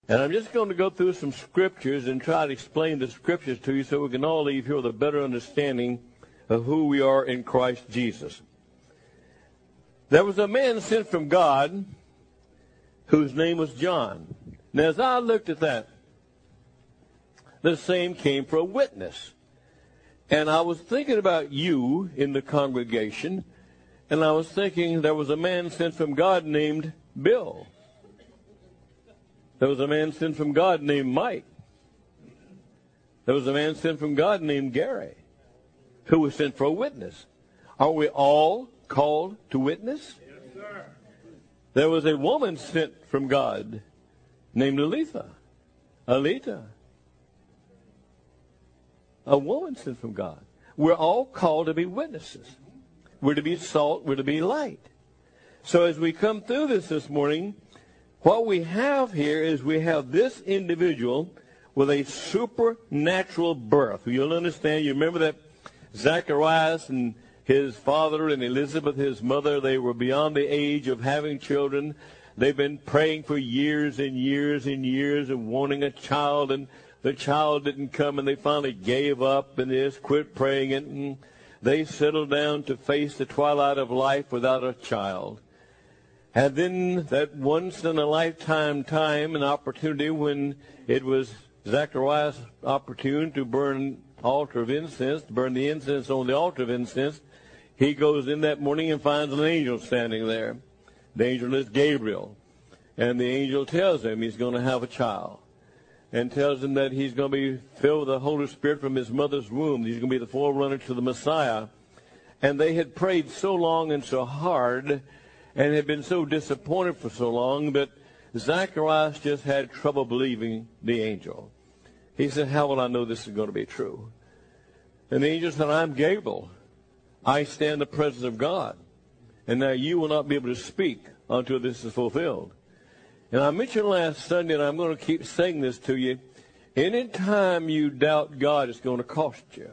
And I'm just going to go through some scriptures and try to explain the scriptures to you so we can all leave here with a better understanding of who we are in Christ Jesus. There was a man sent from God whose name was John. Now, as I looked at that, the same came for a witness. And I was thinking about you in the congregation, and I was thinking there was a man sent from God named Bill. There was a man sent from God named Mike. There was a man sent from God named Gary, who was sent for a witness. Are we all called to witness? Yes, sir. There was a woman sent from God named Alita. A woman sent from God. We're all called to be witnesses. We're to be salt. We're to be light. So as we come through this morning, what we have here is we have this individual with a supernatural birth. You'll understand, you remember that Zacharias and his father and Elizabeth, his mother, they were beyond the age of having children. They've been praying for years and years and years and wanting a child, and the child didn't come, and they finally gave up and they just quit praying it, and they settled down to face the twilight of life without a child. And then that once-in-a-lifetime time and opportunity when it was Zacharias' opportune to burn altar of incense, to burn the incense on the altar of incense, he goes in that morning and finds an angel standing there. The angel is Gabriel. And the angel tells him he's going to have a child, and tells him that he's going to be filled with the Holy Spirit from his mother's womb. He's going to be the forerunner to the Messiah. And they had prayed so long and so hard and had been so disappointed for so long that Zacharias just had trouble believing the angel. He said, how will I know this is going to be true? And the angel said, I'm Gabriel. I stand in the presence of God. And now you will not be able to speak until this is fulfilled. And I mentioned last Sunday, and I'm going to keep saying this to you, anytime you doubt God, it's going to cost you.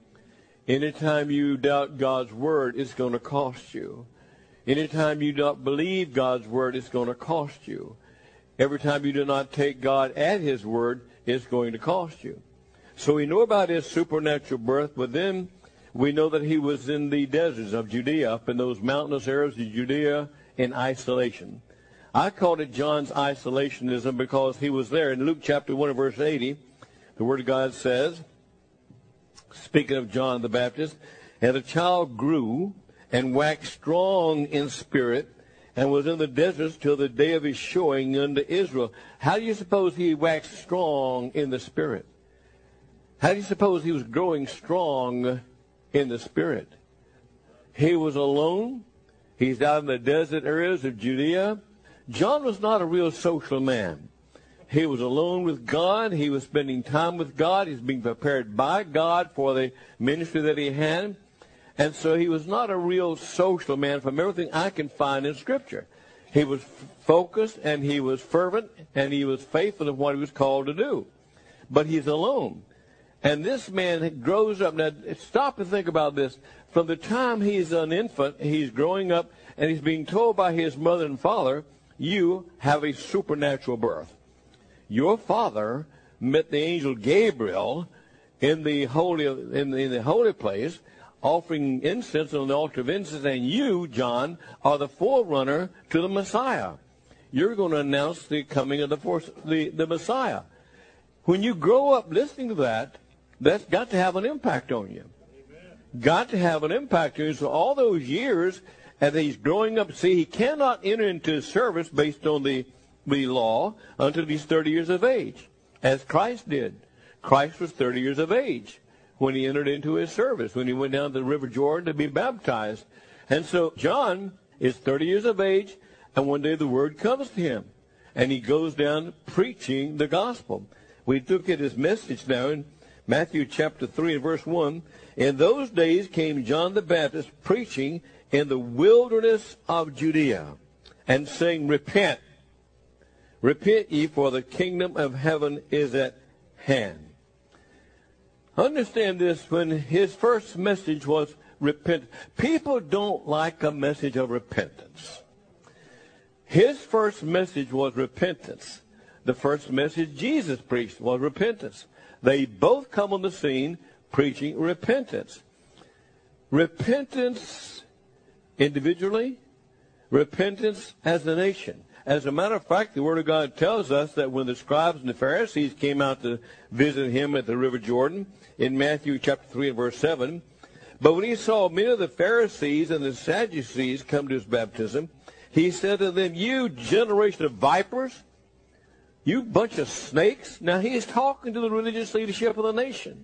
Anytime you doubt God's word, it's going to cost you. Anytime you don't believe God's word, it's going to cost you. Every time you do not take God at his word, it's going to cost you. So we know about his supernatural birth, but then we know that he was in the deserts of Judea, up in those mountainous areas of Judea, in isolation. I called it John's isolationism because he was there. In Luke chapter 1 and verse 80, the word of God says, speaking of John the Baptist, and the child grew and waxed strong in spirit, and was in the deserts till the day of his showing unto Israel. How do you suppose he waxed strong in the spirit? How do you suppose he was growing strong in the spirit? He was alone. He's out in the desert areas of Judea. John was not a real social man. He was alone with God. He was spending time with God. He's being prepared by God for the ministry that he had. And so he was not a real social man from everything I can find in Scripture. He was focused, and he was fervent, and he was faithful in what he was called to do. But he's alone. And this man grows up. Now, stop and think about this. From the time he's an infant, he's growing up, and he's being told by his mother and father, you have a supernatural birth. Your father met the angel Gabriel in the holy place, offering incense on the altar of incense, and you, John, are the forerunner to the Messiah. You're going to announce the coming of the Messiah. When you grow up listening to that, that's got to have an impact on you. Amen. Got to have an impact on you. So all those years, as he's growing up, see, he cannot enter into service based on the law until he's 30 years of age, as Christ did. Christ was 30 years of age when he entered into his service, when he went down to the River Jordan to be baptized. And so John is 30 years of age, and one day the word comes to him, and he goes down preaching the gospel. We look at his message now in Matthew chapter 3 and verse 1. In those days came John the Baptist preaching in the wilderness of Judea, and saying, repent, repent ye, for the kingdom of heaven is at hand. Understand this, when his first message was repent. People don't like a message of repentance. His first message was repentance. the first message Jesus preached was repentance. They both come on the scene preaching repentance. Repentance individually, repentance as a nation. As a matter of fact, the Word of God tells us that when the scribes and the Pharisees came out to visit him at the River Jordan, in Matthew chapter 3 and verse 7, but when he saw many of the Pharisees and the Sadducees come to his baptism, he said to them, "You generation of vipers, you bunch of snakes." Now he is talking to the religious leadership of the nation.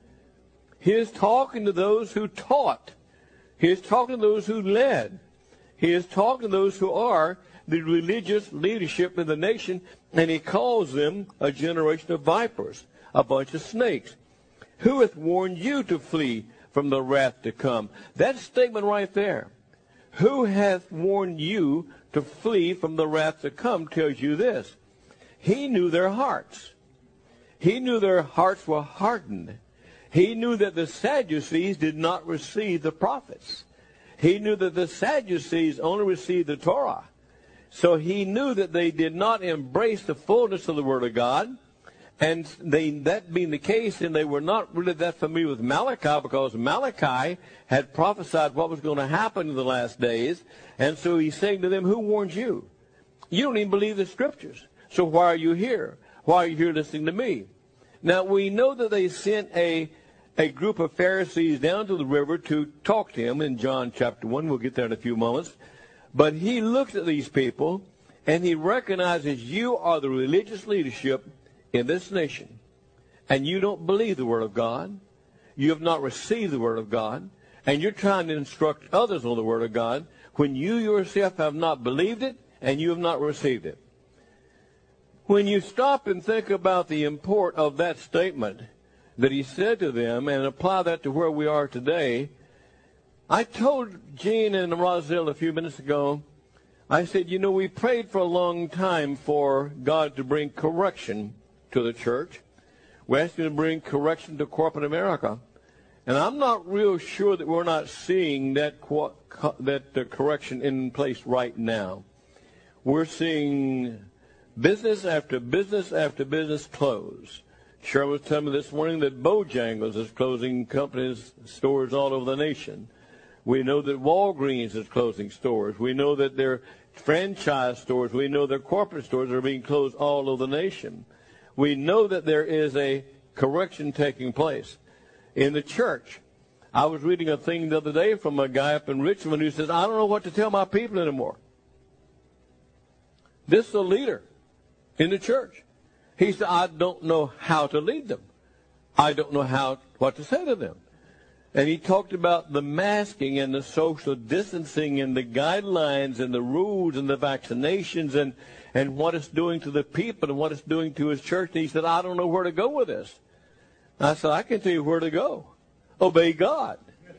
He is talking to those who taught. He is talking to those who led. He is talking to those who are the religious leadership in the nation, and he calls them a generation of vipers, a bunch of snakes. Who hath warned you to flee from the wrath to come? That statement right there, who hath warned you to flee from the wrath to come, tells you this. He knew their hearts. He knew their hearts were hardened. He knew that the Sadducees did not receive the prophets. He knew that the Sadducees only received the Torah. So he knew that they did not embrace the fullness of the Word of God. And that being the case, then they were not really that familiar with Malachi, because Malachi had prophesied what was going to happen in the last days. And so he's saying to them, who warned you? You don't even believe the Scriptures. So why are you here? Why are you here listening to me? Now, we know that they sent a group of Pharisees down to the river to talk to him in John chapter 1. We'll get there in a few moments. But he looks at these people, and he recognizes you are the religious leadership in this nation, and you don't believe the Word of God. You have not received the Word of God, and you're trying to instruct others on the Word of God when you yourself have not believed it and you have not received it. When you stop and think about the import of that statement that he said to them and apply that to where we are today, I told Gene and Roselle a few minutes ago, I said, you know, we prayed for a long time for God to bring correction to the church. We asked him to bring correction to corporate America. And I'm not real sure that we're not seeing that correction in place right now. We're seeing business after business after business close. Cheryl was telling me this morning that Bojangles is closing companies, stores all over the nation. We know that Walgreens is closing stores. We know that their franchise stores, we know their corporate stores are being closed all over the nation. We know that there is a correction taking place in the church. I was reading a thing the other day from a guy up in Richmond who says, I don't know what to tell my people anymore. This is a leader in the church. He said, I don't know how to lead them. I don't know what to say to them. And he talked about the masking and the social distancing and the guidelines and the rules and the vaccinations and what it's doing to the people and what it's doing to his church. And he said, I don't know where to go with this. I said, I can tell you where to go. Obey God.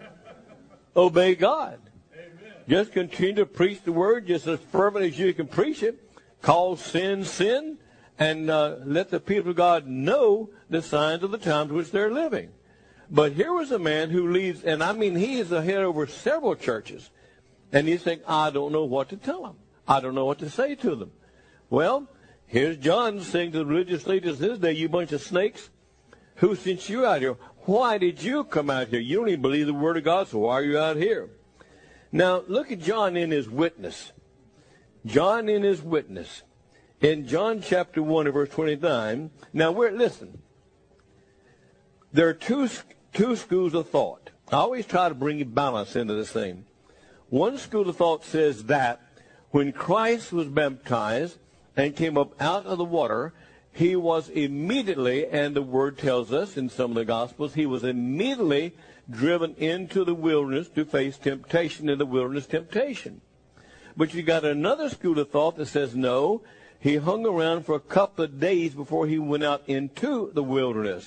Obey God. Amen. Just continue to preach the word just as fervent as you can preach it. Call sin, sin. And let the people of God know the signs of the times which they're living. But here was a man who leads, and I mean he is the head over several churches. And he's saying, I don't know what to tell them. I don't know what to say to them. Well, here's John saying to the religious leaders this day, you bunch of snakes, who sent you out here? Why did you come out here? You don't even believe the Word of God, so why are you out here? Now, look at John in his witness. John in his witness. In John chapter 1 and verse 29, now listen. There are two schools of thought. I always try to bring balance into this thing. One school of thought says that when Christ was baptized and came up out of the water, he was immediately, and the word tells us in some of the Gospels, he was immediately driven into the wilderness to face temptation, in the wilderness temptation. But you got another school of thought that says no, he hung around for a couple of days before he went out into the wilderness.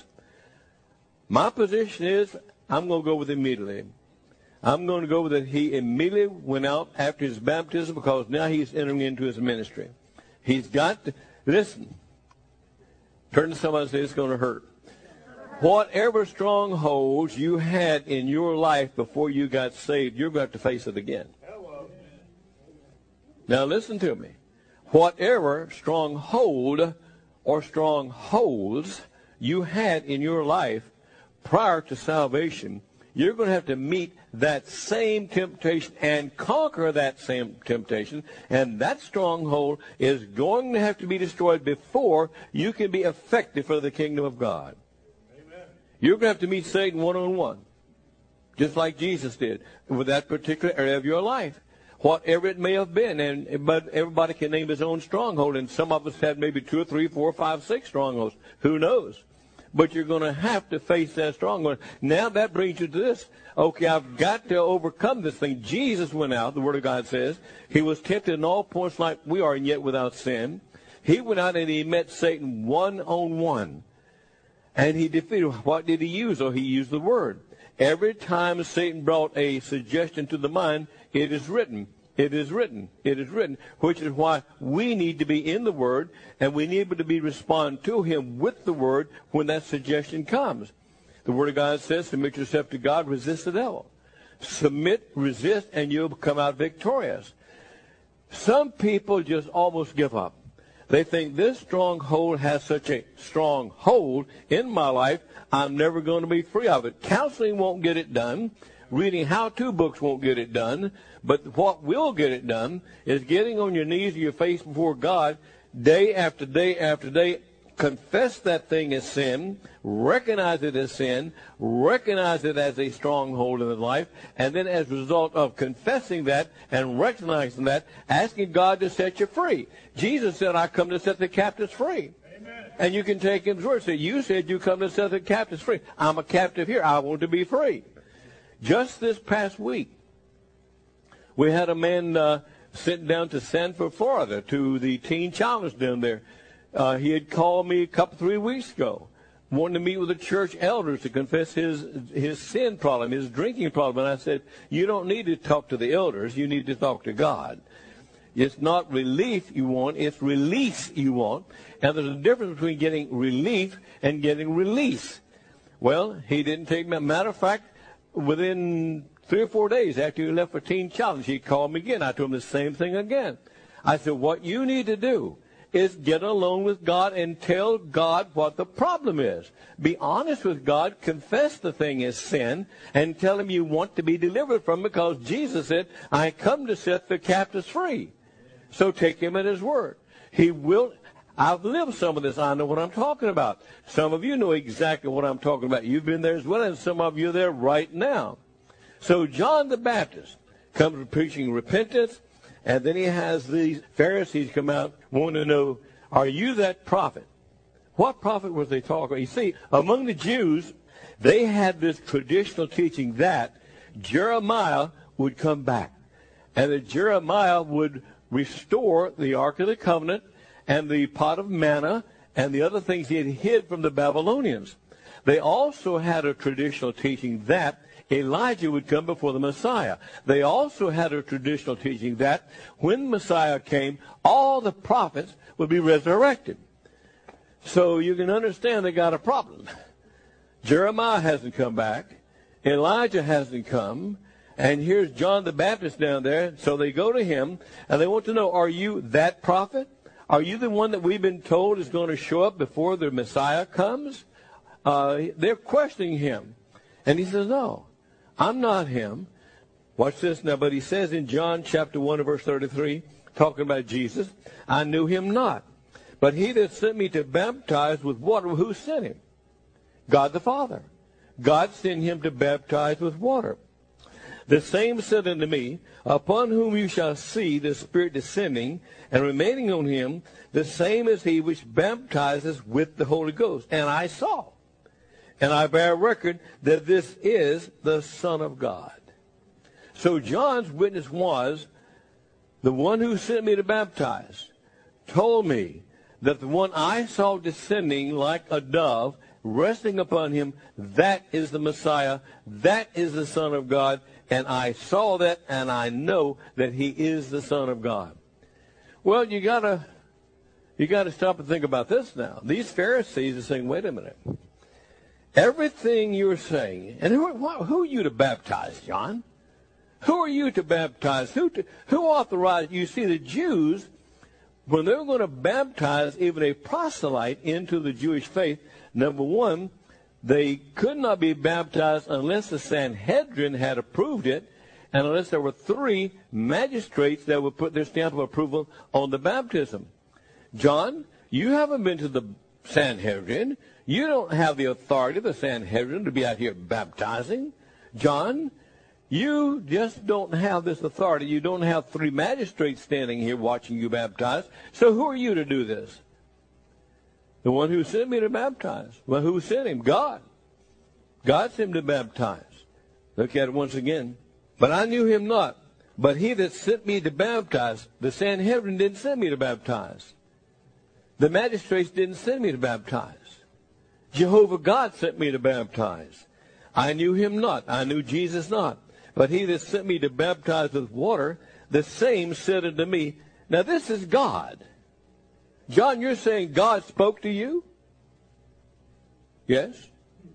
My position is, I'm going to go with immediately. I'm going to go with that he immediately went out after his baptism because now he's entering into his ministry. He's got to, listen, turn to somebody and say, it's going to hurt. Whatever strongholds you had in your life before you got saved, you're going to have to face it again. Now listen to me. Whatever stronghold or strongholds you had in your life prior to salvation, you're going to have to meet that same temptation and conquer that same temptation. And that stronghold is going to have to be destroyed before you can be effective for the kingdom of God. Amen. You're going to have to meet Satan one-on-one, just like Jesus did with that particular area of your life, whatever it may have been. But everybody can name his own stronghold, and some of us had maybe 2 or 3, 4, 5, 6 strongholds. Who knows? But you're going to have to face that stronghold. Now that brings you to this. Okay, I've got to overcome this thing. Jesus went out, the Word of God says. He was tempted in all points like we are, and yet without sin. He went out and he met Satan one-on-one. And he defeated him. What did he use? Oh, he used the Word. Every time Satan brought a suggestion to the mind, it is written. It is written. It is written. Which is why we need to be in the Word, and we need to be respond to Him with the Word when that suggestion comes. The Word of God says, submit yourself to God, resist the devil. Submit, resist, and you'll come out victorious. Some people just almost give up. They think this stronghold has such a strong hold in my life, I'm never going to be free of it. Counseling won't get it done. Reading how-to books won't get it done. But what will get it done is getting on your knees or your face before God day after day after day. Confess that thing as sin. Recognize it as sin. Recognize it as a stronghold in the life. And then as a result of confessing that and recognizing that, asking God to set you free. Jesus said, I come to set the captives free. Amen. And you can take His word. So you said you come to set the captives free. I'm a captive here. I want to be free. Just this past week, we had a man sent down to Sanford, Florida, to the Teen Challenge down there. He had called me a couple, 3 weeks ago, wanting to meet with the church elders to confess his sin problem, his drinking problem. And I said, you don't need to talk to the elders. You need to talk to God. It's not relief you want. It's release you want. And there's a difference between getting relief and getting release. Well, he didn't take me. Matter of fact, within 3 or 4 days after he left for Teen Challenge, he called me again. I told him the same thing again. I said, what you need to do is get alone with God and tell God what the problem is. Be honest with God, confess the thing is sin, and tell Him you want to be delivered from it, because Jesus said, I come to set the captives free. So take Him at His word. He will. I've lived some of this. I know what I'm talking about. Some of you know exactly what I'm talking about. You've been there as well, and some of you are there right now. So John the Baptist comes preaching repentance, and then he has these Pharisees come out wanting to know, are you that prophet? What prophet was they talking about? You see, among the Jews, they had this traditional teaching that Jeremiah would come back, and that Jeremiah would restore the Ark of the Covenant and the pot of manna and the other things he had hid from the Babylonians. They also had a traditional teaching that Elijah would come before the Messiah. They also had a traditional teaching that when Messiah came, all the prophets would be resurrected. So you can understand they got a problem. Jeremiah hasn't come back. Elijah hasn't come. And here's John the Baptist down there. So they go to him, and they want to know, are you that prophet? Are you the one that we've been told is going to show up before the Messiah comes? They're questioning him. And he says, no, I'm not him. Watch this now. But he says in John chapter 1 verse 33, talking about Jesus, I knew him not. But he that sent me to baptize with water, who sent him? God the Father. God sent him to baptize with water. The same said unto me, upon whom you shall see the Spirit descending and remaining on him, the same is he which baptizes with the Holy Ghost. And I saw, and I bear record that this is the Son of God. So John's witness was, the one who sent me to baptize told me that the one I saw descending like a dove, resting upon him, that is the Messiah, that is the Son of God. And I saw that, and I know that he is the Son of God. Well, you gotta stop and think about this now. These Pharisees are saying, wait a minute. Everything you're saying, and who are you to baptize, John? Who are you to baptize? Who authorized? You see, the Jews when they were going to baptize even a proselyte into the Jewish faith, number one, they could not be baptized unless the Sanhedrin had approved it, and unless there were 3 magistrates that would put their stamp of approval on the baptism. John, you haven't been to the Sanhedrin. You don't have the authority of the Sanhedrin to be out here baptizing. John, you just don't have this authority. You don't have 3 magistrates standing here watching you baptize. So who are you to do this? The one who sent me to baptize. Well, who sent him? God. God sent him to baptize. Look at it once again. But I knew him not. But he that sent me to baptize, the Sanhedrin didn't send me to baptize. The magistrates didn't send me to baptize. Jehovah God sent me to baptize. I knew him not. I knew Jesus not. But he that sent me to baptize with water, the same said unto me, now this is God. John, you're saying God spoke to you? Yes.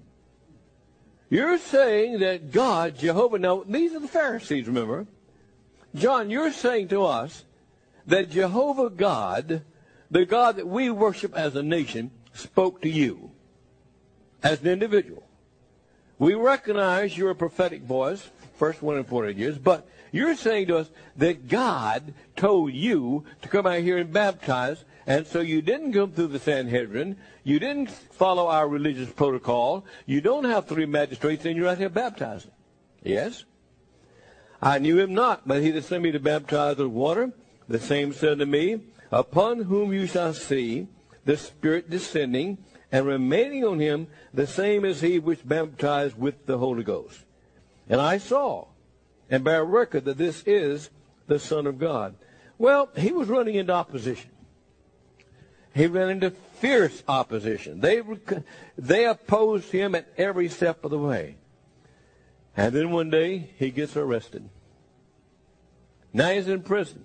You're saying that God, Jehovah, now these are the Pharisees, remember. John, you're saying to us that Jehovah God, the God that we worship as a nation, spoke to you as an individual. We recognize you're a prophetic voice, first one in 40 years, but you're saying to us that God told you to come out here and baptize, and so you didn't go through the Sanhedrin, you didn't follow our religious protocol, you don't have 3 magistrates, and you're out here baptizing. Yes? I knew him not, but he that sent me to baptize with water, the same said to me, upon whom you shall see the Spirit descending and remaining on him, the same as he which baptized with the Holy Ghost. And I saw and bear record that this is the Son of God. Well, he was running into opposition. He ran into fierce opposition. They opposed him at every step of the way. And then one day, he gets arrested. Now he's in prison.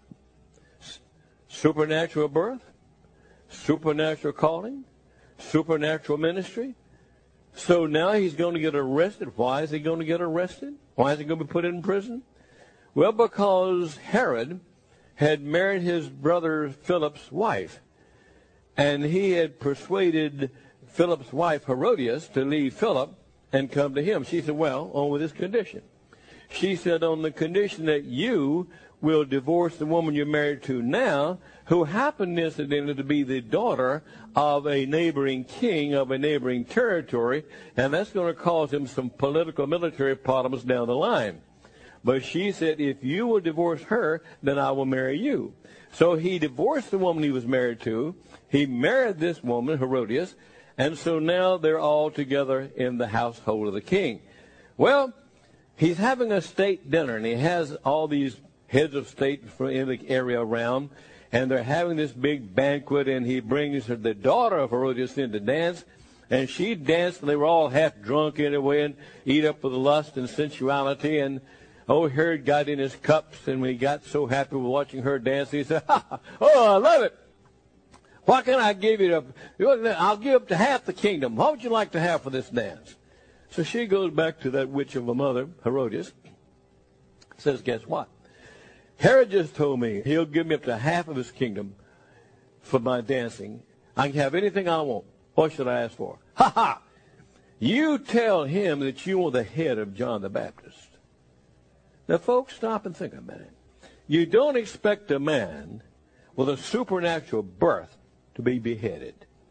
Supernatural birth, supernatural calling, supernatural ministry. So now he's going to get arrested. Why is he going to get arrested? Why is he going to be put in prison? Well, because Herod had married his brother Philip's wife. And he had persuaded Philip's wife, Herodias, to leave Philip and come to him. She said, well, on with this condition. She said, on the condition that you will divorce the woman you're married to now, who happened incidentally to be the daughter of a neighboring king of a neighboring territory, and that's going to cause him some political military problems down the line. But she said, if you will divorce her, then I will marry you. So he divorced the woman he was married to. He married this woman, Herodias, and so now they're all together in the household of the king. Well, he's having a state dinner, and he has all these heads of state in the area around, and they're having this big banquet, and he brings the daughter of Herodias in to dance, and she danced, and they were all half drunk anyway, and eat up with lust and sensuality, and Herod got in his cups, and when he got so happy with watching her dance, he said, oh, I love it. What can I give you? I'll give up to half the kingdom. What would you like to have for this dance? So she goes back to that witch of a mother, Herodias, says, guess what? Herod just told me he'll give me up to half of his kingdom for my dancing. I can have anything I want. What should I ask for? Ha ha! You tell him that you want the head of John the Baptist. Now, folks, stop and think a minute. You don't expect a man with a supernatural birth to be beheaded.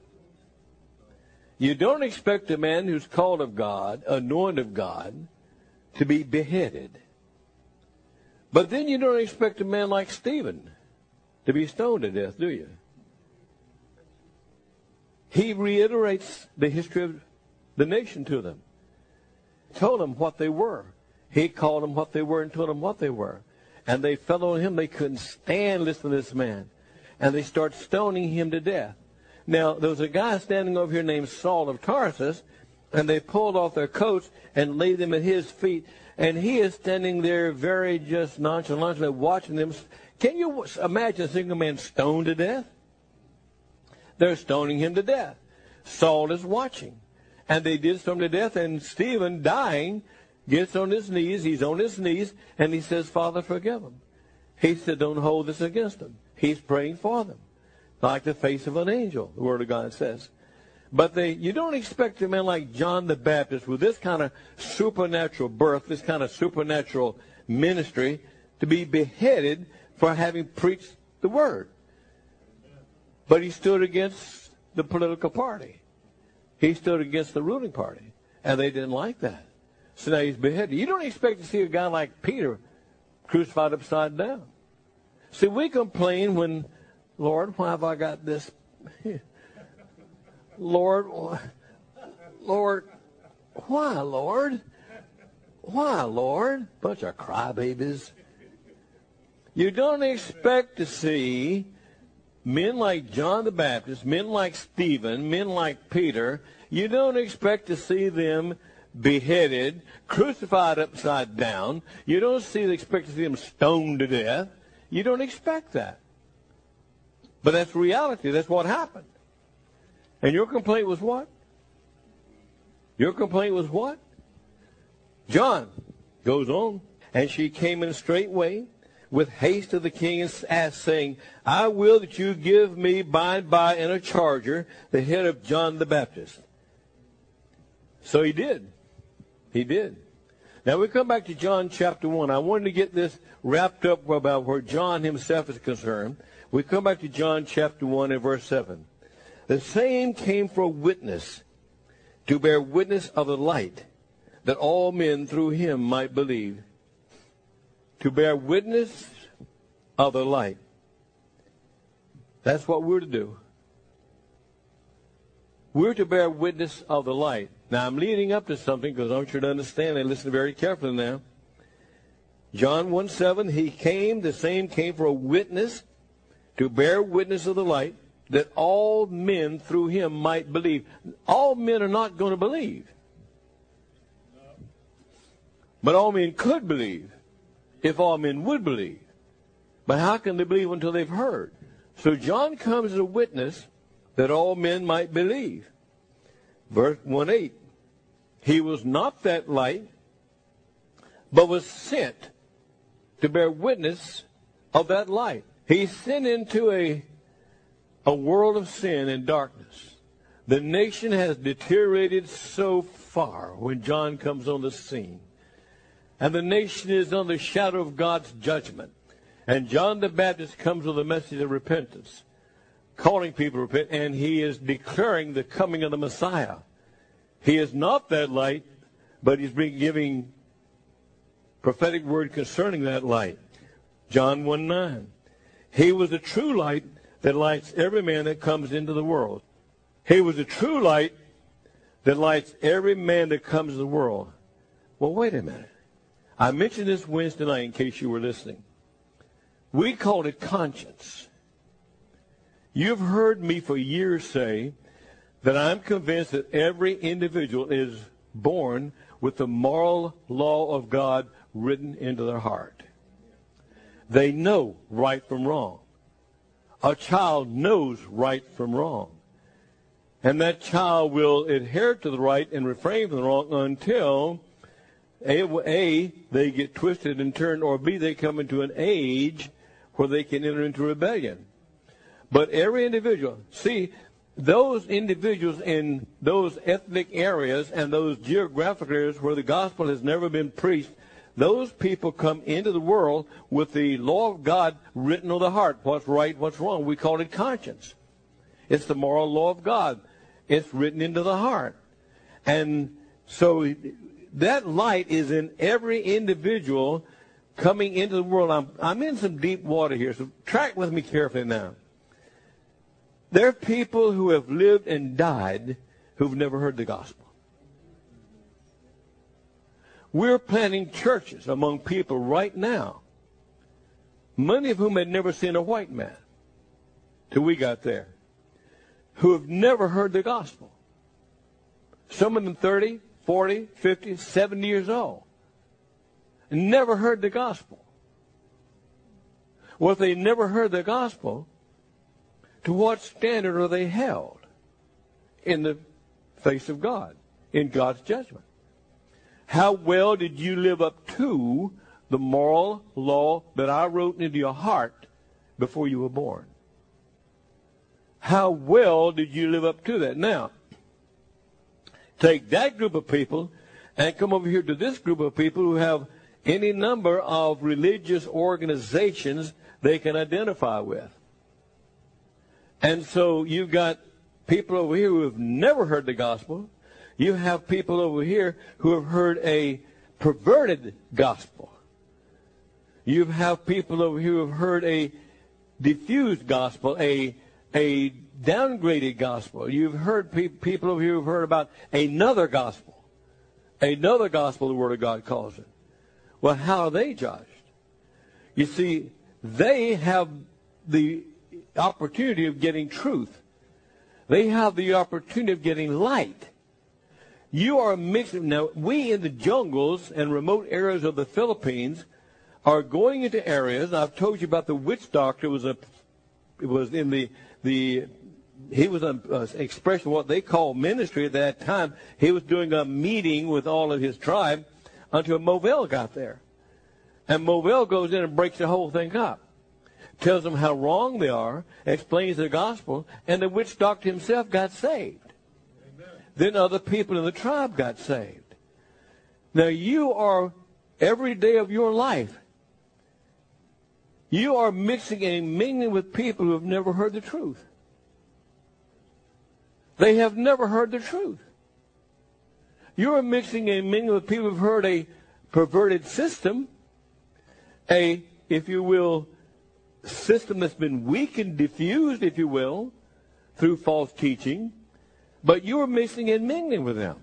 You don't expect a man who's called of God, anointed of God, to be beheaded. But then you don't expect a man like Stephen to be stoned to death, do you? He reiterates the history of the nation to them. Told them what they were. He called them what they were and told them what they were. And they fell on him. They couldn't stand listening to this man. And they start stoning him to death. Now, there was a guy standing over here named Saul of Tarsus, and they pulled off their coats and laid them at his feet. And he is standing there very just nonchalantly watching them. Can you imagine a single man stoned to death? They're stoning him to death. Saul is watching. And they did stone him to death, and Stephen, dying, gets on his knees. He's on his knees, and he says, Father, forgive them. He said, don't hold this against them. He's praying for them. like the face of an angel, the Word of God says. But you don't expect a man like John the Baptist with this kind of supernatural birth, this kind of supernatural ministry, to be beheaded for having preached the Word. But he stood against the political party. He stood against the ruling party. And they didn't like that. So now he's beheaded. You don't expect to see a guy like Peter crucified upside down. See, we complain when, Lord, why have I got this? Lord, why, Lord? Why, Lord? Bunch of crybabies. You don't expect to see men like John the Baptist, men like Stephen, men like Peter. You don't expect to see them beheaded, crucified upside down. You don't expect to see them stoned to death. You don't expect that. But that's reality. That's what happened. And your complaint was what? Your complaint was what? John goes on. And she came in straightway with haste to the king and asked, saying, I will that you give me by and by in a charger the head of John the Baptist. So he did. He did. Now we come back to John chapter 1. I wanted to get this wrapped up about where John himself is concerned. We come back to John chapter 1 and verse 7. The same came for a witness, to bear witness of the light, that all men through him might believe. To bear witness of the light. That's what we're to do. We're to bear witness of the light. Now, I'm leading up to something because I want you to understand and listen very carefully now. John 1:7, the same came for a witness, to bear witness of the light, that all men through him might believe. All men are not going to believe. But all men could believe if all men would believe. But how can they believe until they've heard? So John comes as a witness that all men might believe. Verse 1:8, he was not that light, but was sent to bear witness of that light. He's sent into a world of sin and darkness. The nation has deteriorated so far when John comes on the scene. And the nation is under the shadow of God's judgment. And John the Baptist comes with a message of repentance, calling people to repent, and he is declaring the coming of the Messiah. He is not that light, but he's been giving prophetic word concerning that light. John 1:9. He was the true light that lights every man that comes into the world. He was the true light that lights every man that comes to the world. Well, wait a minute. I mentioned this Wednesday night in case you were listening. We called it conscience. You've heard me for years say that I'm convinced that every individual is born with the moral law of God written into their heart. They know right from wrong. A child knows right from wrong. And that child will adhere to the right and refrain from the wrong until A, they get twisted and turned, or B, they come into an age where they can enter into rebellion. But every individual, see, those individuals in those ethnic areas and those geographic areas where the gospel has never been preached, those people come into the world with the law of God written on the heart. What's right, what's wrong. We call it conscience. It's the moral law of God. It's written into the heart. And so that light is in every individual coming into the world. I'm in some deep water here, so track with me carefully now. There are people who have lived and died who've never heard the gospel. We're planting churches among people right now, many of whom had never seen a white man till we got there, who have never heard the gospel. Some of them 30, 40, 50, 70 years old, and never heard the gospel. Well, if they never heard the gospel, to what standard are they held in the face of God, in God's judgment? How well did you live up to the moral law that I wrote into your heart before you were born? How well did you live up to that? Now, take that group of people and come over here to this group of people who have any number of religious organizations they can identify with. And so you've got people over here who have never heard the gospel. You have people over here who have heard a perverted gospel. You have people over here who have heard a diffused gospel, a downgraded gospel. You've heard people over here who have heard about another gospel. Another gospel, the Word of God calls it. Well, how are they judged? You see, they have the opportunity of getting truth. They have the opportunity of getting light. You are mixing. Now, we in the jungles and remote areas of the Philippines are going into areas. I've told you about the witch doctor. He was an expression of what they call ministry at that time. He was doing a meeting with all of his tribe until Movell got there. And Movell goes in and breaks the whole thing up. Tells them how wrong they are, explains the gospel, and the witch doctor himself got saved. Amen. Then other people in the tribe got saved. Now you are, every day of your life, you are mixing and mingling with people who have never heard the truth. They have never heard the truth. You are mixing and mingling with people who have heard a perverted system, if you will, system that's been weakened, diffused, if you will, through false teaching, but you are mixing and mingling with them.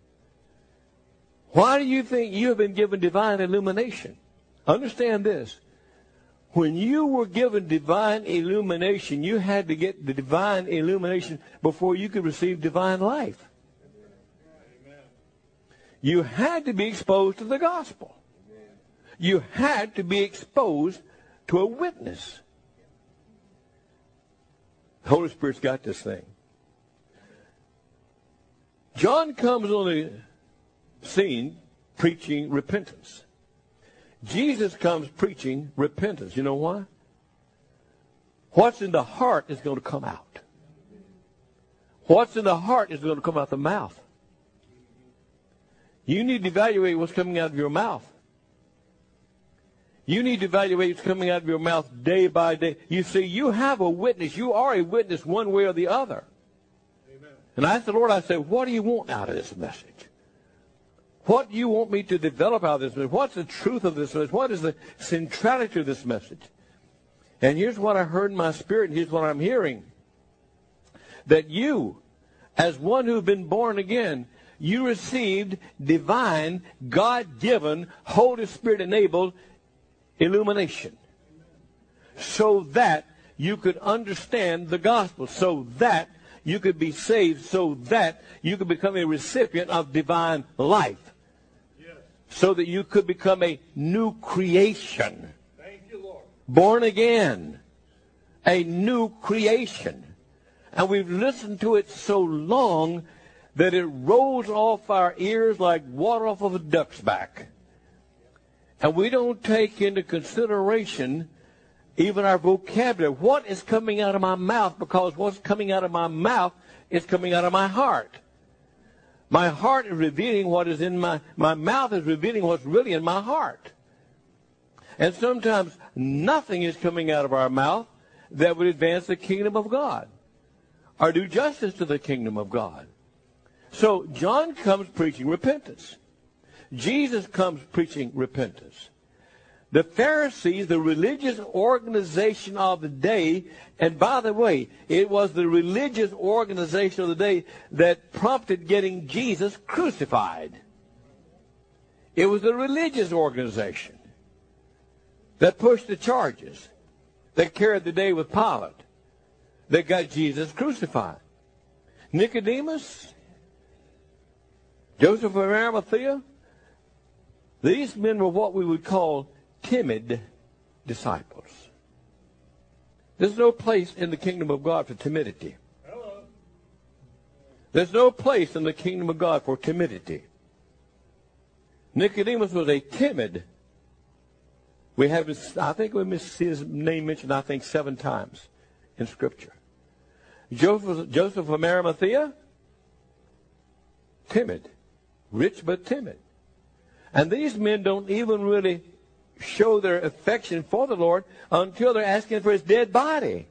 Why do you think you have been given divine illumination? Understand this. When you were given divine illumination, you had to get the divine illumination before you could receive divine life. Amen. You had to be exposed to the gospel. Amen. You had to be exposed to a witness. The Holy Spirit's got this thing. John comes on the scene preaching repentance. Jesus comes preaching repentance. You know why? What's in the heart is going to come out. What's in the heart is going to come out the mouth. You need to evaluate what's coming out of your mouth. You need to evaluate what's coming out of your mouth day by day. You see, you have a witness. You are a witness one way or the other. Amen. And I asked the Lord, I said, what do you want out of this message? What do you want me to develop out of this message? What's the truth of this message? What is the centrality of this message? And here's what I heard in my spirit, and here's what I'm hearing. That you, as one who's been born again, you received divine, God-given, Holy Spirit-enabled illumination. So that you could understand the gospel. So that you could be saved. So that you could become a recipient of divine life. So that you could become a new creation. Thank you, Lord. Born again. A new creation. And we've listened to it so long that it rolls off our ears like water off of a duck's back. And we don't take into consideration even our vocabulary. What is coming out of my mouth? Because what's coming out of my mouth is coming out of my heart. My heart is revealing what is in my mouth is revealing what's really in my heart. And sometimes nothing is coming out of our mouth that would advance the kingdom of God or do justice to the kingdom of God. So John comes preaching repentance. Jesus comes preaching repentance. The Pharisees, the religious organization of the day, and by the way, it was the religious organization of the day that prompted getting Jesus crucified. It was the religious organization that pushed the charges, that carried the day with Pilate, that got Jesus crucified. Nicodemus, Joseph of Arimathea, these men were what we would call timid disciples. There's no place in the kingdom of God for timidity. Hello. There's no place in the kingdom of God for timidity. Nicodemus was a timid. I think we see his name mentioned, 7 times in Scripture. Joseph of Arimathea, timid. Rich but timid. And these men don't even really show their affection for the Lord until they're asking for his dead body.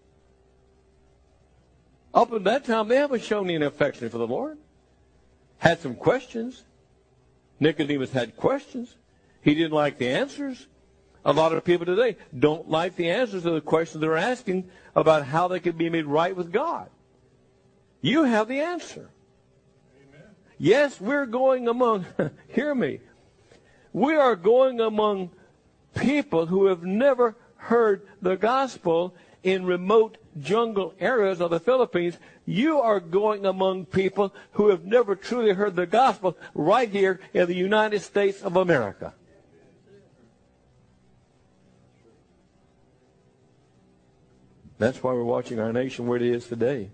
Up at that time, they haven't shown any affection for the Lord. Had some questions. Nicodemus had questions. He didn't like the answers. A lot of people today don't like the answers to the questions they're asking about how they can be made right with God. You have the answer. Amen. Yes, we're going among, hear me, we are going among people who have never heard the gospel in remote jungle areas of the Philippines. You are going among people who have never truly heard the gospel right here in the United States of America. That's why we're watching our nation where it is today.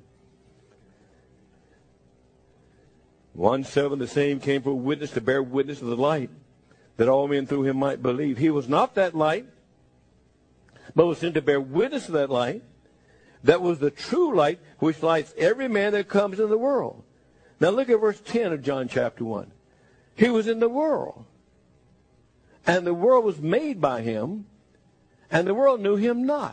1:7, the same came for a witness to bear witness of the light, that all men through him might believe. He was not that light, but was sent to bear witness of that light. That was the true light, which lights every man that comes in the world. Now look at verse 10 of John chapter 1. He was in the world, and the world was made by him, and the world knew him not.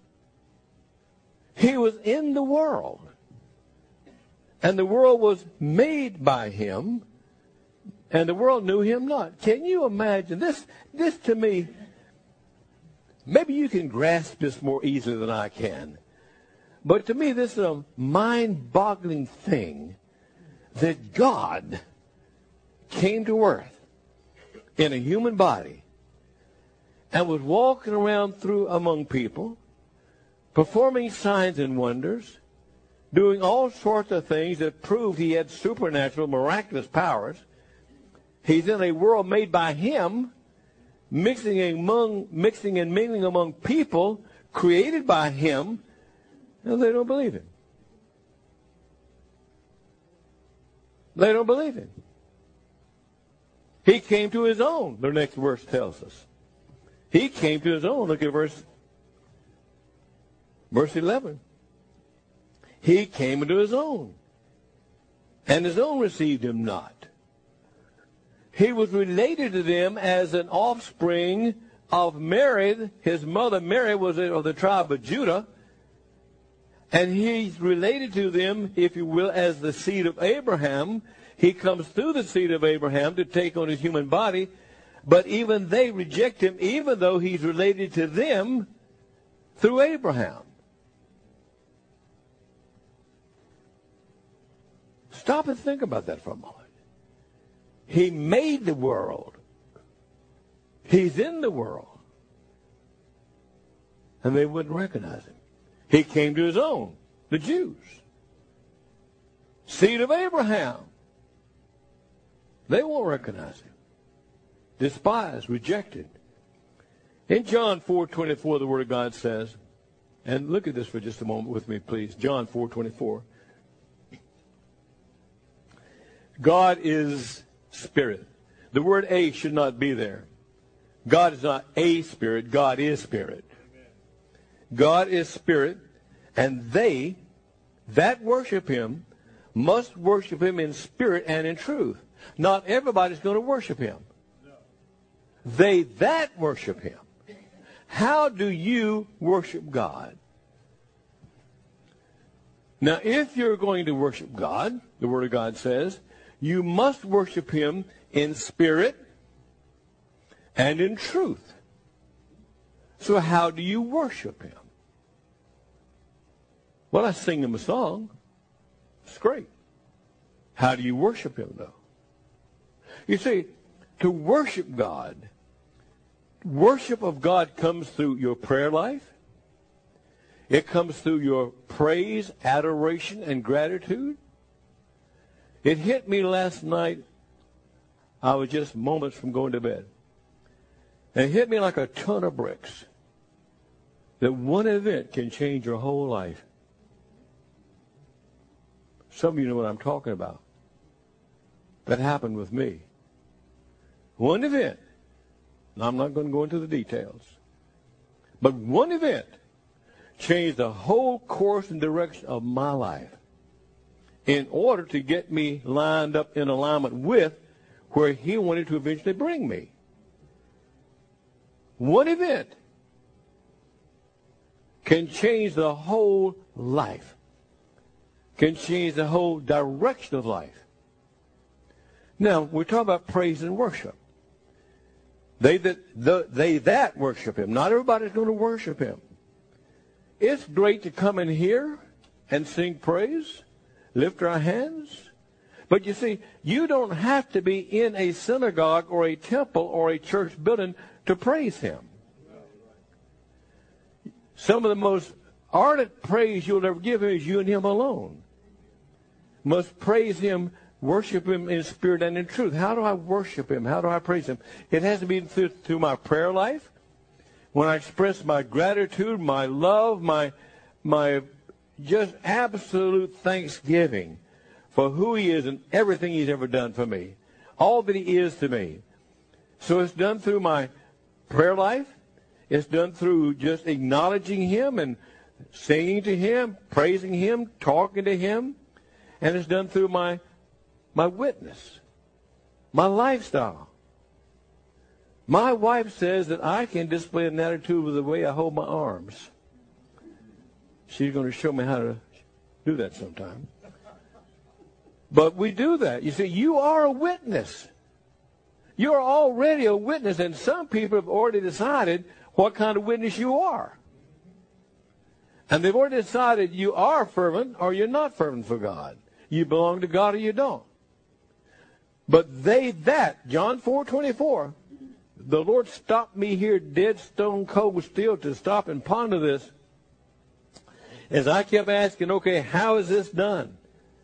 He was in the world, and the world was made by him, and the world knew him not. Can you imagine? This to me, maybe you can grasp this more easily than I can. But to me, this is a mind-boggling thing that God came to earth in a human body and was walking around through among people, performing signs and wonders, doing all sorts of things that proved he had supernatural, miraculous powers. He's in a world made by him, mixing and mingling among people created by him, and they don't believe him. They don't believe him. He came to his own, the next verse tells us. He came to his own. Look at verse 11. He came into his own, and his own received him not. He was related to them as an offspring of Mary. His mother Mary was of the tribe of Judah, and he's related to them, if you will, as the seed of Abraham. He comes through the seed of Abraham to take on his human body, but even they reject him, even though he's related to them through Abraham. Stop and think about that for a moment. He made the world. He's in the world. And they wouldn't recognize him. He came to his own, the Jews. Seed of Abraham. They won't recognize him. Despised, rejected. In John 4:24, the Word of God says, and look at this for just a moment with me, please. John 4:24. God is spirit. The word "a" should not be there. God is not a spirit. God is spirit. God is spirit, and they that worship him must worship him in spirit and in truth. Not everybody's going to worship him. They that worship him. How do you worship God? Now, if you're going to worship God, the Word of God says, you must worship him in spirit and in truth. So how do you worship him? Well, I sing him a song. It's great. How do you worship him, though? You see, to worship God, worship of God comes through your prayer life. It comes through your praise, adoration, and gratitude. It hit me last night. I was just moments from going to bed. And it hit me like a ton of bricks that one event can change your whole life. Some of you know what I'm talking about. That happened with me. One event. Now, I'm not going to go into the details. But one event change the whole course and direction of my life in order to get me lined up in alignment with where he wanted to eventually bring me. One event can change the whole life, can change the whole direction of life. Now, we're talking about praise and worship. They that worship him. Not everybody's going to worship him. It's great to come in here and sing praise, lift our hands. But you see, you don't have to be in a synagogue or a temple or a church building to praise him. Some of the most ardent praise you'll ever give him is you and him alone. Must praise him, worship him in spirit and in truth. How do I worship him? How do I praise him? It has to be through my prayer life. When I express my gratitude, my love, my just absolute thanksgiving for who he is and everything he's ever done for me. All that he is to me. So it's done through my prayer life. It's done through just acknowledging him and singing to him, praising him, talking to him. And it's done through my witness, my lifestyle. My wife says that I can display an attitude with the way I hold my arms. She's going to show me how to do that sometime. But we do that. You see, you are a witness. You are already a witness, and some people have already decided what kind of witness you are. And they've already decided you are fervent or you're not fervent for God. You belong to God or you don't. But John 4:24, the Lord stopped me here dead, stone cold still to stop and ponder this. As I kept asking, okay, how is this done?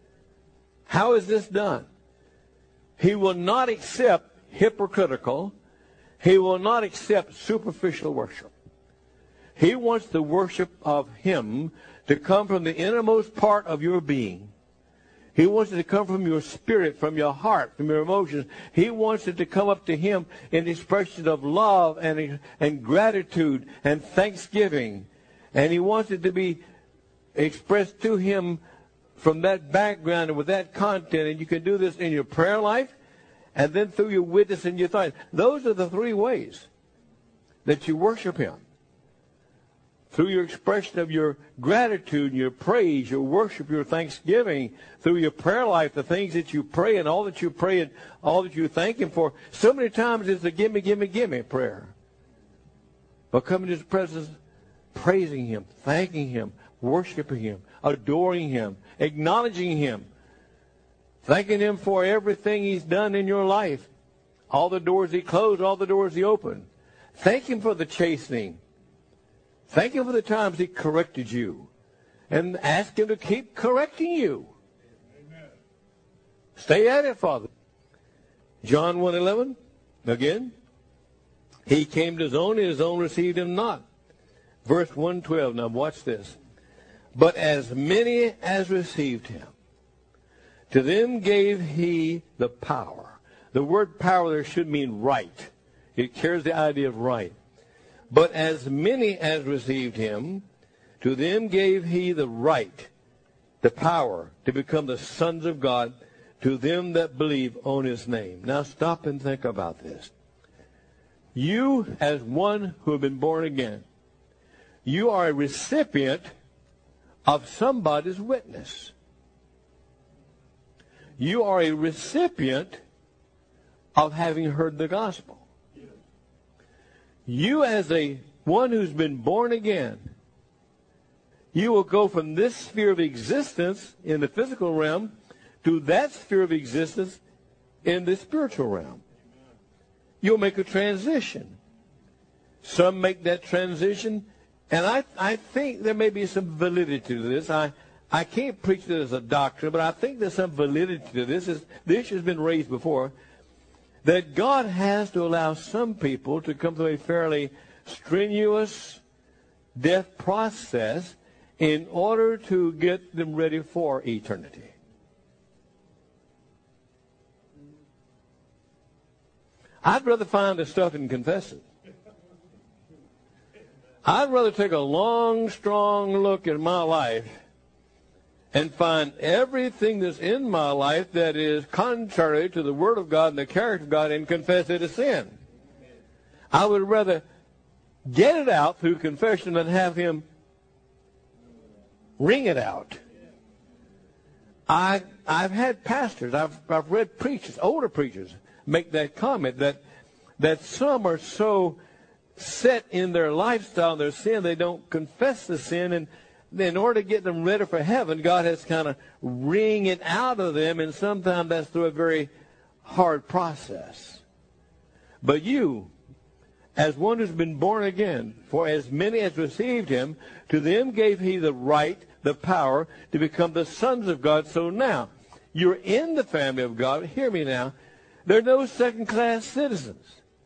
How is this done? He will not accept hypocritical. He will not accept superficial worship. He wants the worship of him to come from the innermost part of your being. He wants it to come from your spirit, from your heart, from your emotions. He wants it to come up to him in expression of love and gratitude and thanksgiving. And he wants it to be expressed to him from that background and with that content. And you can do this in your prayer life and then through your witness and your thought. Those are the three ways that you worship him. Through your expression of your gratitude, your praise, your worship, your thanksgiving, through your prayer life, the things that you pray and all that you pray and all that you thank him for. So many times it's a gimme, gimme, gimme prayer. But coming to his presence, praising him, thanking him, worshiping him, adoring him, acknowledging him, thanking him for everything he's done in your life. All the doors he closed, all the doors he opened. Thank him for the chastening. Thank him for the times he corrected you. And ask him to keep correcting you. Amen. Stay at it, Father. John 1:11, again. He came to his own received him not. Verse 1:12, now watch this. But as many as received him, to them gave he the power. The word power there should mean right. It carries the idea of right. But as many as received him, to them gave he the right, the power to become the sons of God, to them that believe on his name. Now stop and think about this. You, as one who have been born again, you are a recipient of somebody's witness. You are a recipient of having heard the gospel. You, as a one who's been born again, you will go from this sphere of existence in the physical realm to that sphere of existence in the spiritual realm. You'll make a transition. Some make that transition, and I think there may be some validity to this. I can't preach it as a doctrine, but I think there's some validity to this. The issue has been raised before, that God has to allow some people to come through a fairly strenuous death process in order to get them ready for eternity. I'd rather find the stuff and confess it. I'd rather take a long, strong look at my life and find everything that's in my life that is contrary to the Word of God and the character of God and confess it as sin. I would rather get it out through confession than have him wring it out. I've had pastors, I've read preachers, older preachers, make that comment that some are so set in their lifestyle, their sin, they don't confess the sin, and in order to get them ready for heaven, God has kind of wring it out of them, and sometimes that's through a very hard process. But you, as one who's been born again, for as many as received him, to them gave he the right, the power, to become the sons of God. So now, you're in the family of God. Hear me now. There are no second-class citizens.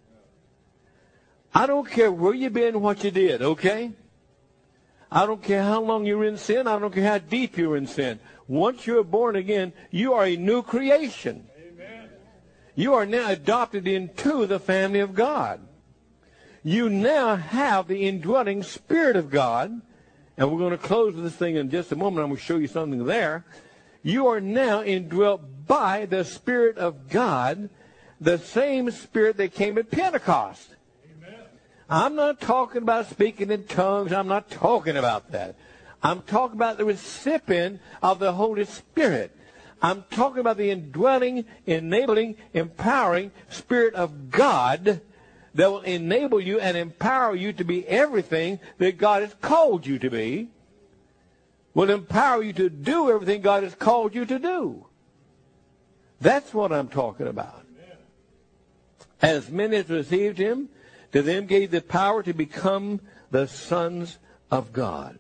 I don't care where you've been, what you did, okay? I don't care how long you're in sin. I don't care how deep you're in sin. Once you're born again, you are a new creation. Amen. You are now adopted into the family of God. You now have the indwelling Spirit of God. And we're going to close this thing in just a moment. I'm going to show you something there. You are now indwelt by the Spirit of God, the same Spirit that came at Pentecost. Amen. I'm not talking about speaking in tongues. I'm not talking about that. I'm talking about the recipient of the Holy Spirit. I'm talking about the indwelling, enabling, empowering Spirit of God that will enable you and empower you to be everything that God has called you to be, will empower you to do everything God has called you to do. That's what I'm talking about. As many as received him, to them gave the power to become the sons of God.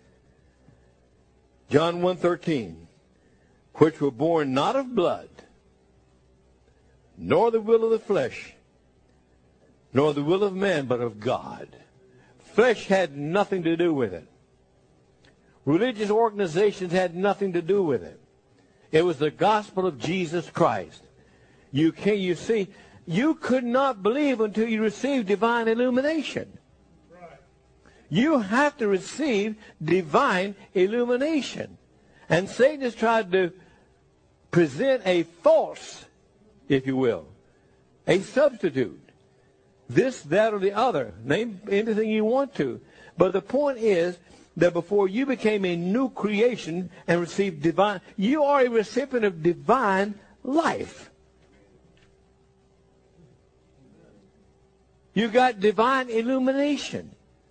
John 1:13, which were born not of blood, nor the will of the flesh, nor the will of man, but of God. Flesh had nothing to do with it. Religious organizations had nothing to do with it. It was the gospel of Jesus Christ. You see, you could not believe until you received divine illumination. Right. You have to receive divine illumination. And Satan has tried to present a false, if you will, a substitute. This, that, or the other. Name anything you want to. But the point is that before you became a new creation and received divine, you are a recipient of divine life. You got divine illumination.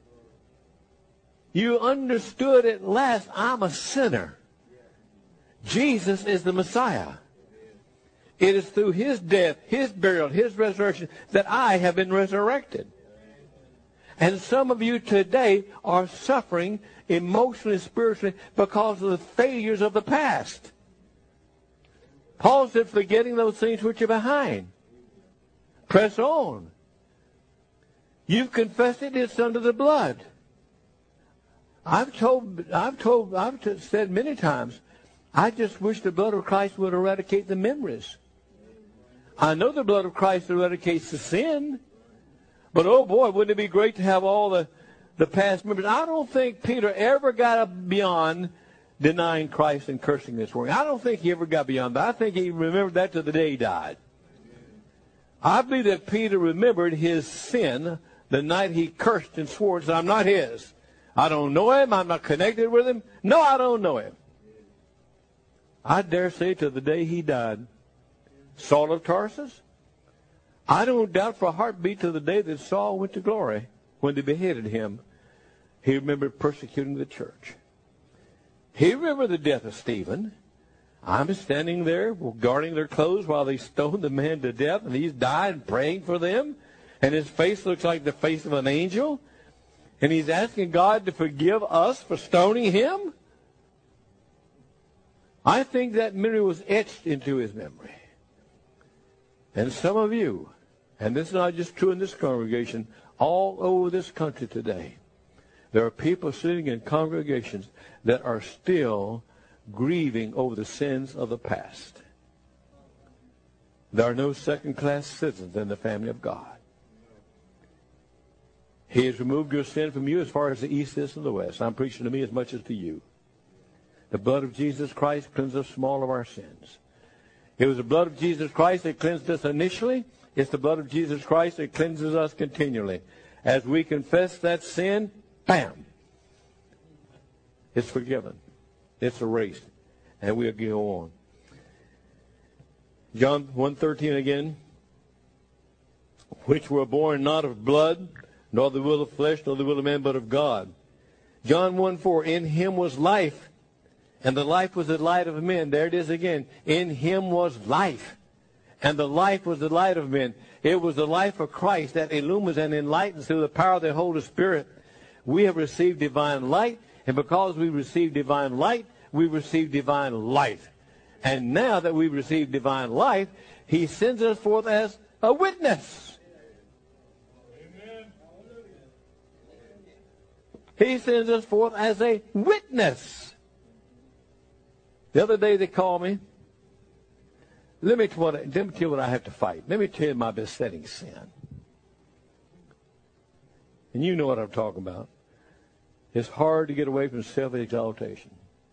You understood at last, I'm a sinner. Jesus is the Messiah. It is through his death, his burial, his resurrection that I have been resurrected. And some of you today are suffering emotionally, spiritually because of the failures of the past. Paul said, forgetting those things which are behind. Press on. You've confessed it, it's under the blood. I've said many times, I just wish the blood of Christ would eradicate the memories. I know the blood of Christ eradicates the sin. But, oh, boy, wouldn't it be great to have all the past memories. I don't think Peter ever got beyond denying Christ and cursing this world. I don't think he ever got beyond that. I think he remembered that to the day he died. I believe that Peter remembered his sin the night he cursed and swore and said, I'm not his. I don't know him. I'm not connected with him. No, I don't know him. I dare say to the day he died. Saul of Tarsus? I don't doubt for a heartbeat to the day that Saul went to glory when they beheaded him. He remembered persecuting the church. He remembered the death of Stephen. I'm standing there guarding their clothes while they stoned the man to death, and he's dying praying for them, and his face looks like the face of an angel, and he's asking God to forgive us for stoning him. I think that memory was etched into his memory. And some of you, and this is not just true in this congregation, all over this country today, there are people sitting in congregations that are still grieving over the sins of the past. There are no second-class citizens in the family of God. He has removed your sin from you as far as the east is from the west. I'm preaching to me as much as to you. The blood of Jesus Christ cleanses us from all of our sins. It was the blood of Jesus Christ that cleansed us initially. It's the blood of Jesus Christ that cleanses us continually. As we confess that sin, bam, it's forgiven. It's erased. And we'll go on. John 1:13 again. Which were born not of blood, nor the will of flesh, nor the will of man, but of God. John 1:4, in him was life, and the life was the light of men. There it is again. In him was life, and the life was the light of men. It was the life of Christ that illumines and enlightens through the power of the Holy Spirit. We have received divine light, and because we received divine light, we received divine life. And now that we've received divine life, he sends us forth as a witness. He sends us forth as a witness. The other day they called me. Let me tell you what I have to fight. Let me tell you my besetting sin. And you know what I'm talking about. It's hard to get away from self-exaltation.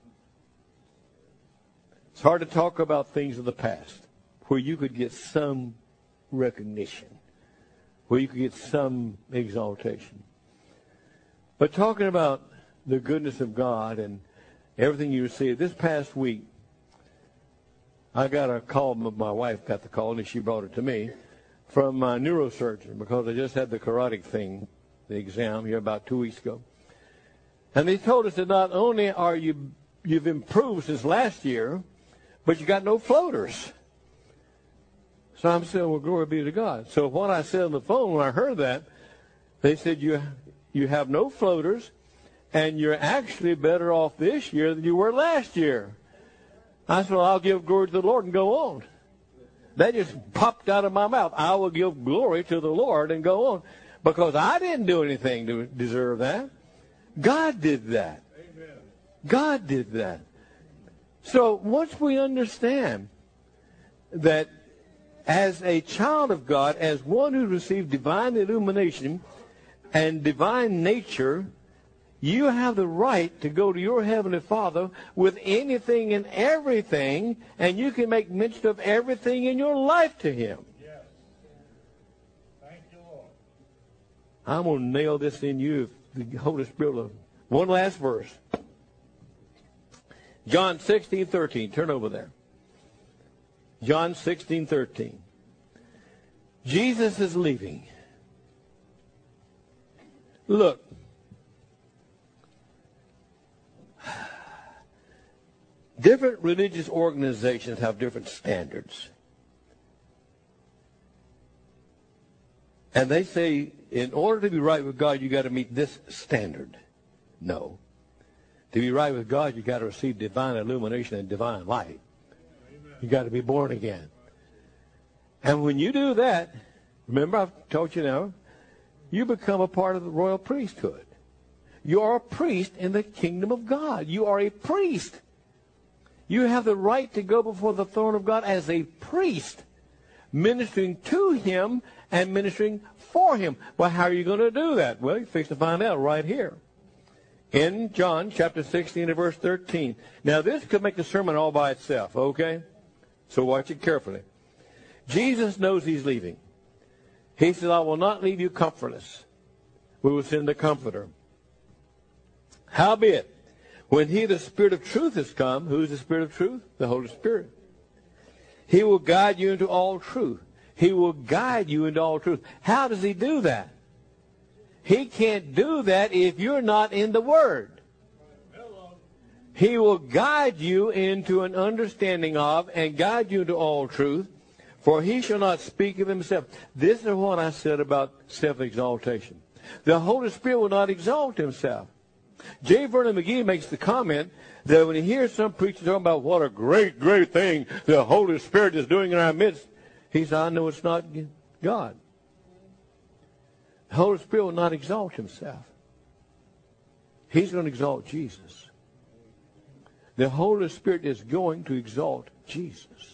It's hard to talk about things of the past where you could get some recognition, where you could get some exaltation. But talking about the goodness of God and everything you receive, this past week, I got a call, my wife got the call, and she brought it to me, from my neurosurgeon, because I just had the carotid thing, the exam here about 2 weeks ago. And they told us that not only are you've improved since last year, but you got no floaters. So I'm saying, well, glory be to God. So what I said on the phone when I heard that, they said, you have no floaters, and you're actually better off this year than you were last year. I said, well, I'll give glory to the Lord and go on. That just popped out of my mouth. I will give glory to the Lord and go on. Because I didn't do anything to deserve that. God did that. Amen. God did that. So once we understand that as a child of God, as one who received divine illumination and divine nature, you have the right to go to your Heavenly Father with anything and everything, and you can make mention of everything in your life to Him. Yes. Thank you, Lord. I'm going to nail this in you if the Holy Spirit will. One last verse. John 16:13. Turn over there. John 16:13. Jesus is leaving. Look. Different religious organizations have different standards. And they say, in order to be right with God, you got to meet this standard. No. To be right with God, you got to receive divine illumination and divine light. You got to be born again. And when you do that, remember I've told you now, you become a part of the royal priesthood. You are a priest in the kingdom of God. You are a priest. You have the right to go before the throne of God as a priest, ministering to Him and ministering for Him. Well, how are you going to do that? Well, you're fixing to find out right here. In John chapter 16 and verse 13. Now, this could make a sermon all by itself, okay? So watch it carefully. Jesus knows He's leaving. He said, I will not leave you comfortless. We will send the Comforter. Howbeit, when He, the Spirit of truth, has come, who is the Spirit of truth? The Holy Spirit. He will guide you into all truth. He will guide you into all truth. How does He do that? He can't do that if you're not in the Word. He will guide you into an understanding of and guide you into all truth, for He shall not speak of Himself. This is what I said about self-exaltation. The Holy Spirit will not exalt Himself. J. Vernon McGee makes the comment that when he hears some preacher talking about what a great, great thing the Holy Spirit is doing in our midst, he says, I know it's not God. The Holy Spirit will not exalt Himself. He's going to exalt Jesus. The Holy Spirit is going to exalt Jesus.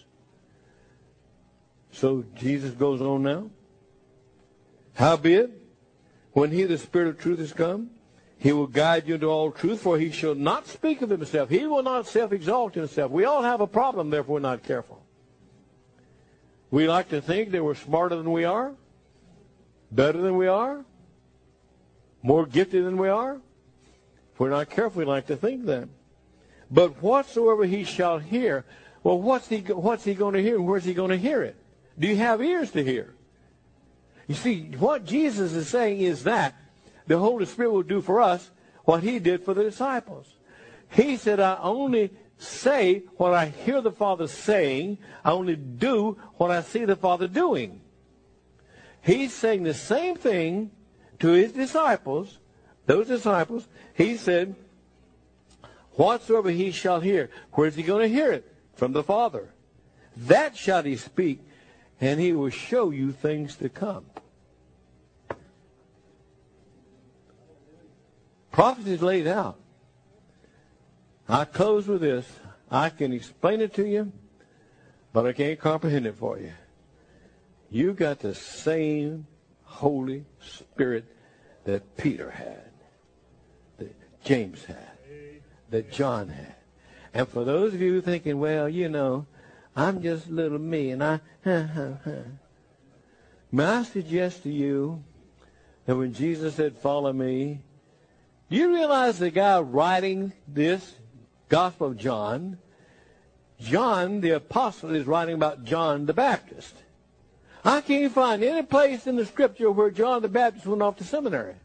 So Jesus goes on now. Howbeit, when he, the Spirit of truth, is come, he will guide you into all truth, for he shall not speak of himself. He will not self-exalt himself. We all have a problem there if we're not careful. We like to think that we're smarter than we are, better than we are, more gifted than we are. If we're not careful, we like to think that. But whatsoever he shall hear, well, what's he going to hear, and where's he going to hear it? Do you have ears to hear? You see, what Jesus is saying is that the Holy Spirit will do for us what he did for the disciples. He said, I only say what I hear the Father saying. I only do what I see the Father doing. He's saying the same thing to his disciples, those disciples. He said, whatsoever he shall hear. Where's he going to hear it? From the Father. That shall he speak, and he will show you things to come. Prophecy is laid out. I close with this. I can explain it to you, but I can't comprehend it for you. You got the same Holy Spirit that Peter had, that James had, that John had. And for those of you thinking, well, you know, I'm just little me, and may I suggest to you that when Jesus said, follow me, do you realize the guy writing this Gospel of John, John the Apostle, is writing about John the Baptist? I can't find any place in the Scripture where John the Baptist went off to seminary.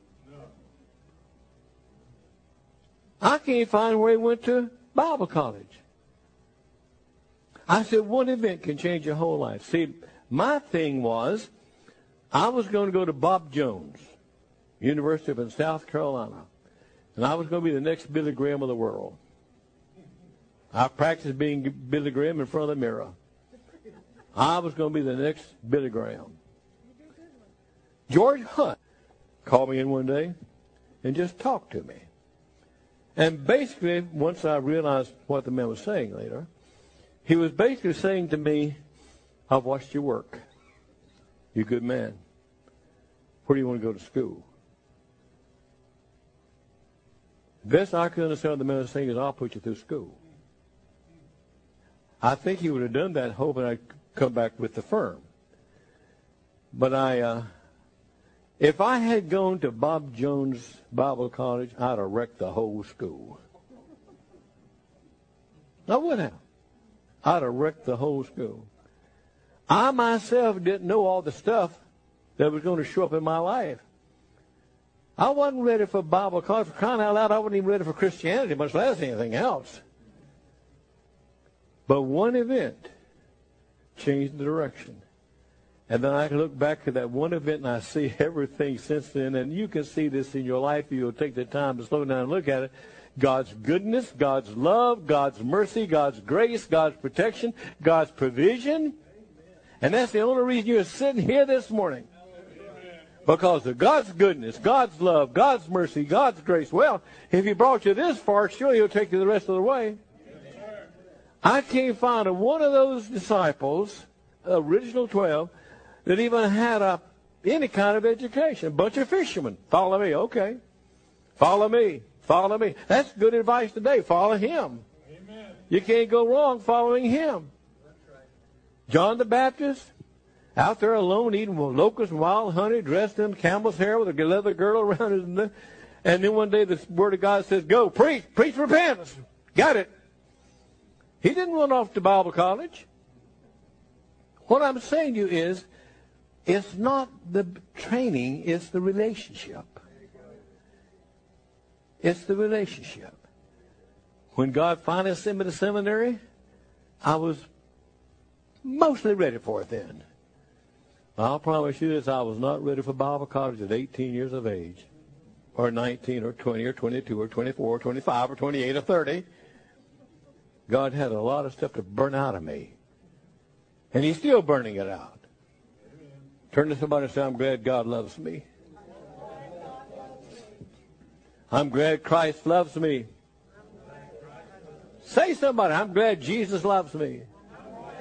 I can't find where he went to Bible college. I said one event can change your whole life. See, my thing was, I was going to go to Bob Jones, University of South Carolina, and I was going to be the next Billy Graham of the world. I practiced being Billy Graham in front of the mirror. I was going to be the next Billy Graham. George Hunt called me in one day and just talked to me. And basically, once I realized what the man was saying later, he was basically saying to me, I've watched your work. You're a good man. Where do you want to go to school? The best I could understand what the man was saying is, I'll put you through school. I think he would have done that hoping I'd come back with the firm. But if I had gone to Bob Jones Bible College, I'd have wrecked the whole school. I would have. I'd have wrecked the whole school. I myself didn't know all the stuff that was going to show up in my life. I wasn't ready for Bible college. For crying out loud, I wasn't even ready for Christianity, much less anything else. But one event changed the direction. And then I can look back at that one event and I see everything since then. And you can see this in your life if you'll take the time to slow down and look at it. God's goodness, God's love, God's mercy, God's grace, God's protection, God's provision. And that's the only reason you're sitting here this morning. Because of God's goodness, God's love, God's mercy, God's grace. Well, if he brought you this far, surely he'll take you the rest of the way. I can't find one of those disciples, original 12, that even had any kind of education. A bunch of fishermen. Follow me. Okay. Follow me. Follow me. That's good advice today. Follow him. Amen. You can't go wrong following him. That's right. John the Baptist, out there alone eating locusts and wild honey, dressed in camel's hair with a leather girdle around his neck. And then one day the Word of God says, go, preach repentance. Got it. He didn't run off to Bible college. What I'm saying to you is, it's not the training, it's the relationship. It's the relationship. When God finally sent me to seminary, I was mostly ready for it then. I'll promise you this, I was not ready for Bible college at 18 years of age, or 19, or 20, or 22, or 24, or 25, or 28, or 30. God had a lot of stuff to burn out of me. And he's still burning it out. Turn to somebody and say, I'm glad God loves me. I'm glad Christ loves me. Say somebody, I'm glad Jesus loves me.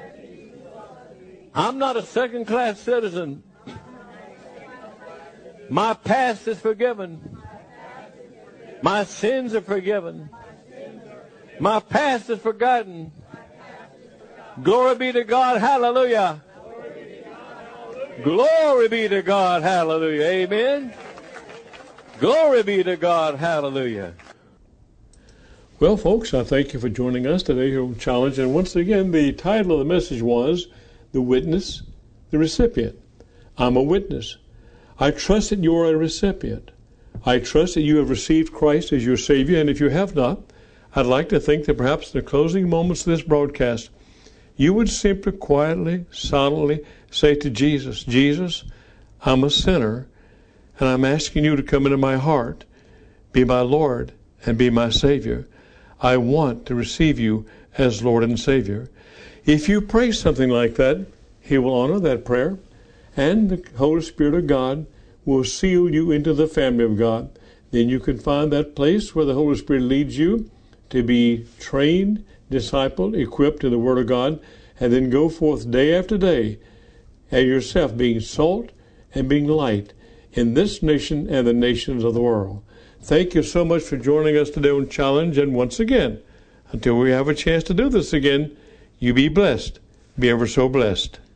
I'm not a second-class citizen. My past is forgiven. My sins are forgiven. My past is forgotten. Glory be to God. Hallelujah. Glory be to God. Hallelujah. Amen. Glory be to God. Hallelujah. Well, folks, I thank you for joining us today here on Challenge. And once again, the title of the message was The Witness, the Recipient. I'm a witness. I trust that you are a recipient. I trust that you have received Christ as your Savior. And if you have not, I'd like to think that perhaps in the closing moments of this broadcast, you would simply, quietly, silently say to Jesus, Jesus, I'm a sinner, and I'm asking you to come into my heart, be my Lord, and be my Savior. I want to receive you as Lord and Savior. If you pray something like that, He will honor that prayer, and the Holy Spirit of God will seal you into the family of God. Then you can find that place where the Holy Spirit leads you to be trained, discipled, equipped in the Word of God, and then go forth day after day as yourself being salt and being light in this nation and the nations of the world. Thank you so much for joining us today on Challenge. And once again, until we have a chance to do this again, you be blessed. Be ever so blessed.